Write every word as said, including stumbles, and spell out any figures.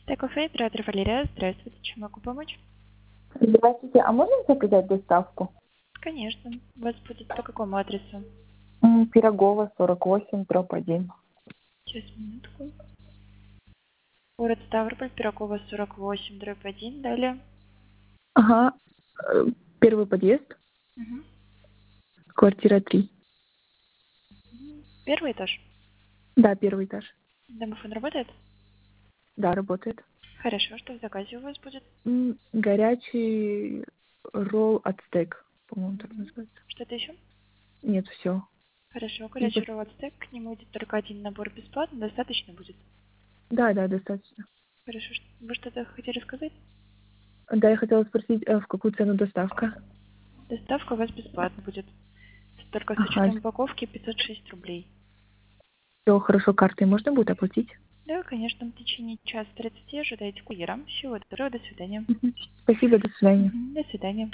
Кафе, оператор Валерия. Здравствуйте, чем могу помочь? Здравствуйте, а можно заказать доставку? Конечно. У вас будет по какому адресу? М, Пирогова, сорок восемь, дробь один. Сейчас, минутку. Город Ставрополь, Пирогова, сорок восемь, дробь один. Далее. Ага, э, первый подъезд, Мгм. квартира три. Первый этаж. Да, первый этаж. Домофон работает? Да, работает. Хорошо. Что в заказе у вас будет? М, Горячий ролл ацтек, по-моему, так Мгм. называется. Что-то еще? Нет, все. Хорошо. Горячий ролл ацтек. К нему идет только один набор бесплатно. Достаточно будет? Да, да, достаточно. Хорошо. Ш- Вы что-то хотели сказать? Да, я хотела спросить, э, в какую цену доставка? Доставка у вас бесплатно будет. Только с Ага, учетом упаковки пятьсот шесть рублей. все хорошо, картой можно будет оплатить? Да, конечно, в течение часа тридцати ожидайте курьера. Всего доброго, до свидания. Мгм. Спасибо, до свидания. Мгм, до свидания.